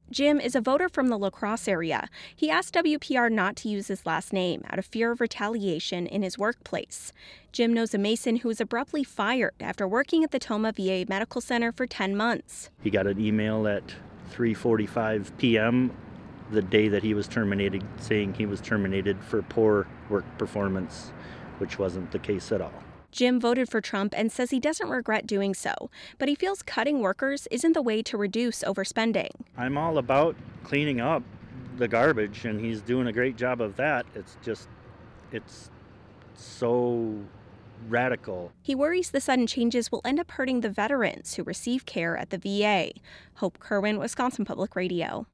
Jim is a voter from the La Crosse area. He asked WPR not to use his last name out of fear of retaliation in his workplace. Jim knows a Mason who was abruptly fired after working at the Tomah VA Medical Center for 10 months. He got an email at 3:45 p.m. the day that he was terminated, saying he was terminated for poor work performance, which wasn't the case at all. Jim voted for Trump and says he doesn't regret doing so, but he feels cutting workers isn't the way to reduce overspending. I'm all about cleaning up the garbage, and he's doing a great job of that. It's so radical. He worries the sudden changes will end up hurting the veterans who receive care at the VA. Hope Kerwin, Wisconsin Public Radio.